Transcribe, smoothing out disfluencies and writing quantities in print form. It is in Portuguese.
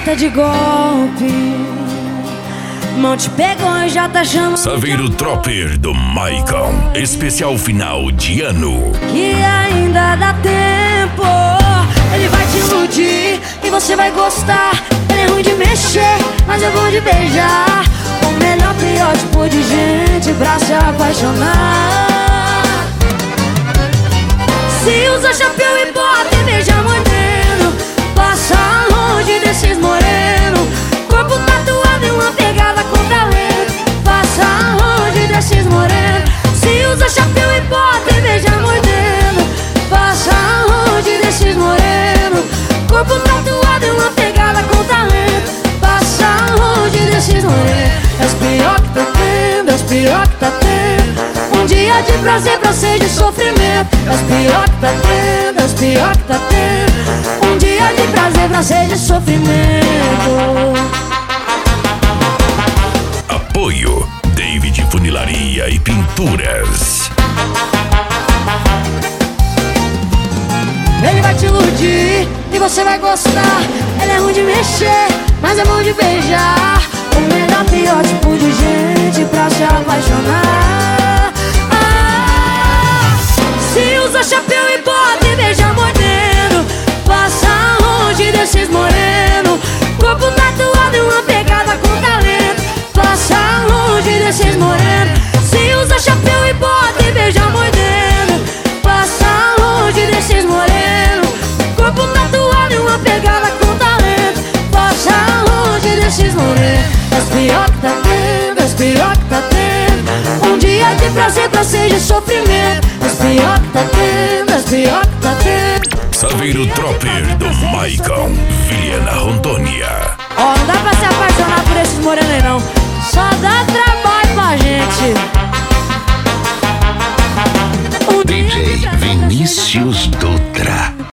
alerta de golpe. Mão te pegou e já tá chamando. Saveiro Tropper do Maicon, especial final de ano. Que ainda dá tempo. Ele vai te iludir e você vai gostar. Ele é ruim de mexer, mas é bom de beijar. O melhor, pior tipo de gente pra se apaixonar. Se usa chapéu e bota e beija moreno, passa longe desses moreno. Corpo tatuado e uma pegada com talento. Passa longe desses moreno. Se usa chapéu e bota e beija moreno, passa longe desses moreno. Corpo tatuado e uma pegada com talento. Passa longe desses moreno. És pior que tá tendo, és pior que tá tendo. Um dia de prazer pra ser de sofrimento. És pior que tá tendo, és pior que tá tendo. Um dia de prazer pra ser de sofrimento. Apoio David Funilaria e Pinturas. Ele vai te iludir e você vai gostar. Ele é ruim de mexer, mas é bom de beijar. O melhor, pior tipo de gente pra se apaixonar. Se usa chapéu e bota e beija mordendo, passa longe desses moreno. Corpo tatuado e uma pegada com talento. Passa longe desses moreno. Se usa chapéu e bota e beija mordendo, passa longe desses moreno. Corpo tatuado e uma pegada com talento. Passa longe desses moreno. És pior que tá tendo, és pior que tá tendo. Um dia de prazer pra ser de sofrimento. És pior que tá tendo, és pior que tá tendo. Saveiro Tropper do Maicon, Vilhena Rondônia. Ó, não dá pra se apaixonar por esses morenos aí não. Só dá trabalho pra gente. DJ Vinícius Dutra.